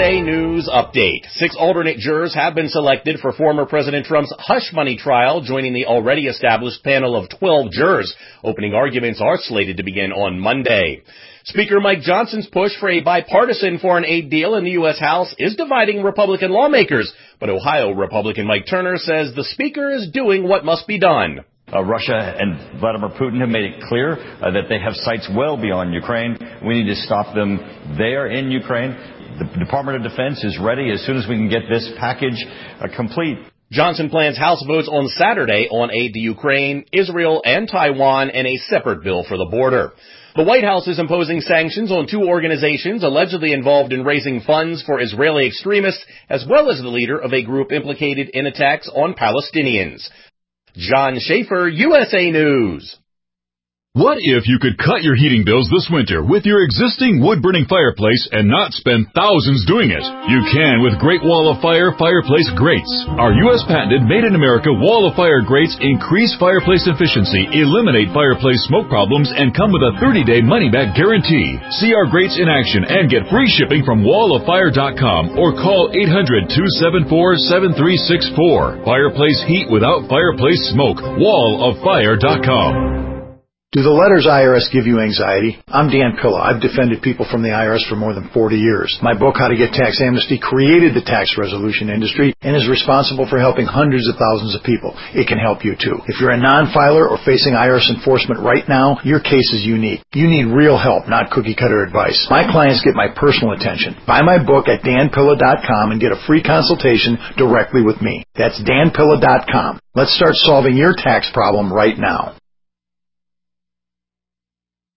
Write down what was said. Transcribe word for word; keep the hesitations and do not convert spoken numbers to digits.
A News Update. Six alternate jurors have been selected for former President Trump's hush money trial, joining the already established panel of twelve jurors. Opening arguments are slated to begin on Monday. Speaker Mike Johnson's push for a bipartisan foreign aid deal in the U S House is dividing Republican lawmakers, but Ohio Republican Mike Turner says the Speaker is doing what must be done. Uh, Russia and Vladimir Putin have made it clear uh, that they have sights well beyond Ukraine. We need to stop them there in Ukraine. The Department of Defense is ready as soon as we can get this package uh, complete. Johnson plans House votes on Saturday on aid to Ukraine, Israel, and Taiwan, and a separate bill for the border. The White House is imposing sanctions on two organizations allegedly involved in raising funds for Israeli extremists, as well as the leader of a group implicated in attacks on Palestinians. John Schaefer, U S A News. What if you could cut your heating bills this winter with your existing wood-burning fireplace and not spend thousands doing it? You can with Great Wall of Fire fireplace grates. Our U S patented made-in-America Wall of Fire grates increase fireplace efficiency, eliminate fireplace smoke problems, and come with a thirty-day money-back guarantee. See our grates in action and get free shipping from wall of fire dot com or call eight hundred, two seven four, seven three six four. Fireplace heat without fireplace smoke. wall of fire dot com. Do the letters I R S give you anxiety? I'm Dan Pilla. I've defended people from the I R S for more than forty years. My book, How to Get Tax Amnesty, created the tax resolution industry and is responsible for helping hundreds of thousands of people. It can help you too. If you're a non-filer or facing I R S enforcement right now, your case is unique. You need real help, not cookie-cutter advice. My clients get my personal attention. Buy my book at dan pilla dot com and get a free consultation directly with me. That's dan pilla dot com. Let's start solving your tax problem right now.